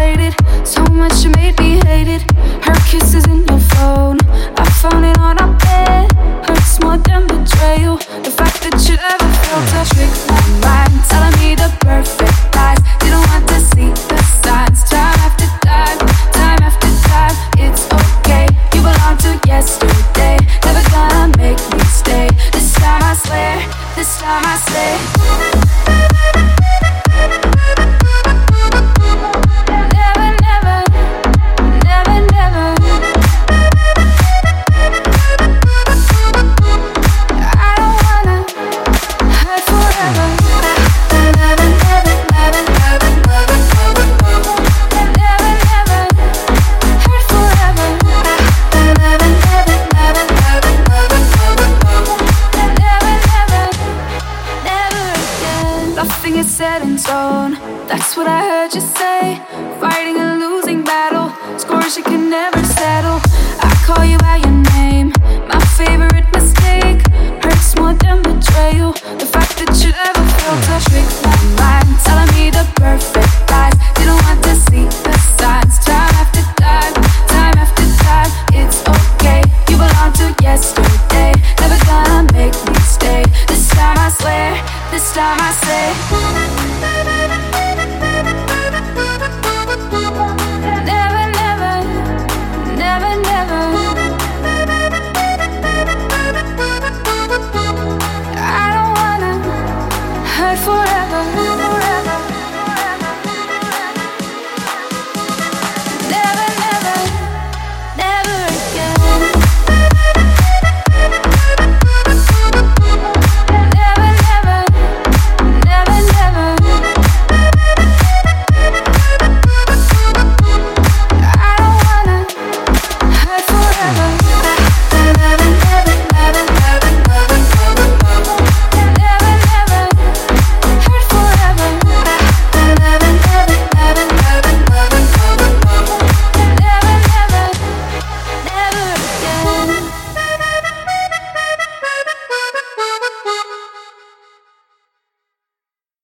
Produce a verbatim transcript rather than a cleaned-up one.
violated. So much you made me hate it. Her kisses in your phone, I found it on our bed. Hurts more than betrayal. The fact that you ever felt a trick my mind, telling me the perfect lies. Didn't want to see the signs. Time after time, time after time. It's okay, you belong to yesterday. Never gonna make me stay. This time I swear, this time I swear. Nothing is set in stone, that's what I heard you say. Fighting a losing battle, scores you can never settle. I call you by your name, my favorite mistake. Hurts more than betrayal. The fact that you ever felt a trick my mind, telling me the perfect lies. Didn't want to see the signs. Time after time, time after time. It's okay, you belong to yesterday. Never gonna make me stay. This time I swear, this time I say.